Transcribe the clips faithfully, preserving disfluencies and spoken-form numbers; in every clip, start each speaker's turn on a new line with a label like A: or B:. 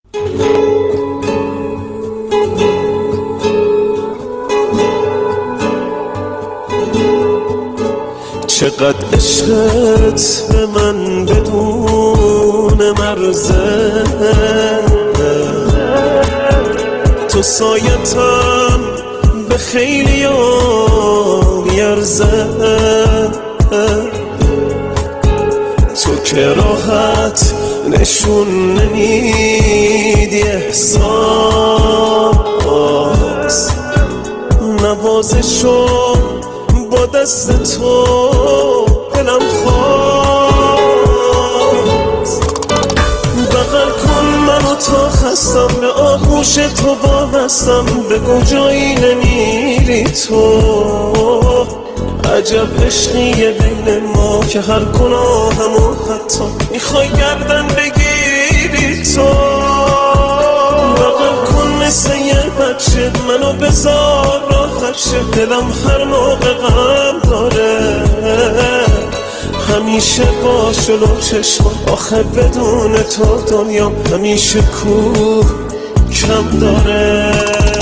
A: چقدر عشقت به من بدون مرزه، تو سایتم به خیلی ها میارزه، تو که راحت نشون نمیدی احساس، نوازشو با دست تو دلم خواست. بغل کن منو تا خستم، به آغوش تو وابستم، بگو جایی نمیری تو. عجب عشقیه بین ما که هر گناهمو حتی میخوای گردن بگیری تو. بغل کن مثل یه بچه منو بذار راحت شه، دلم هر موقع غم داره همیشه با شلو چشم، آخه بدون تو دنیا همیشه کوه کم داره.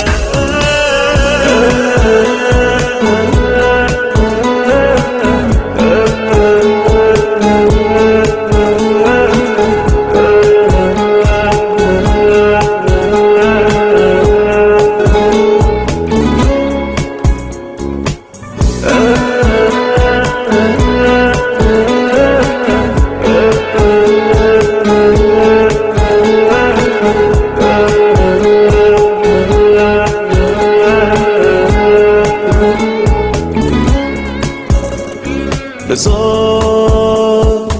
A: بذار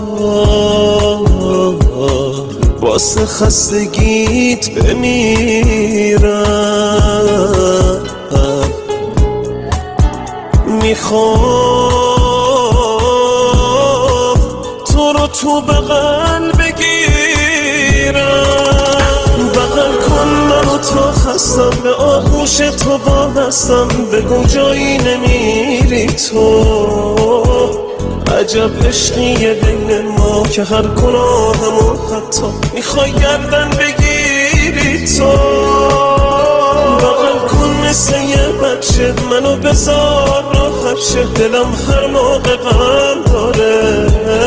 A: واسه خستگیت بمیرم، میخوام تو رو تو بغل بگیرم. بغل کن منو تا خستم، به آغوش تو وابستم، بگو جایی نمیری تو. عجب عشقیه بین ما که هر گناهمو حتی میخوای گردن بگیری تو. بغل کن مثل یه بچه منو بذار راحت شه، دلم هر موقع غم داره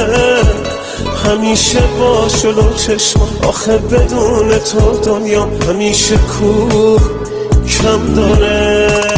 A: همیشه با شلو چشم، آخه بدون تو دنیا همیشه کوه کم داره.